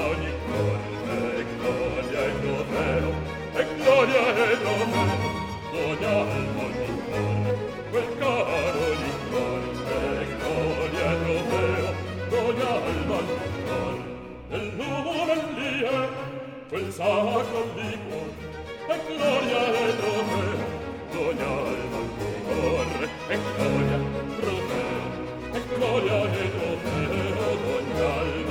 ogni cuore, e gloria e trofeo, e gloria e trofeo, dona al ogni cuore, quel caro liquore, e gloria e trofeo, dona al ogni cuore, nel lume lie, quel sacro liquore, e gloria e trofeo, dona al ogni cuore, e gloria, trofeo, e gloria e trofeo, dona al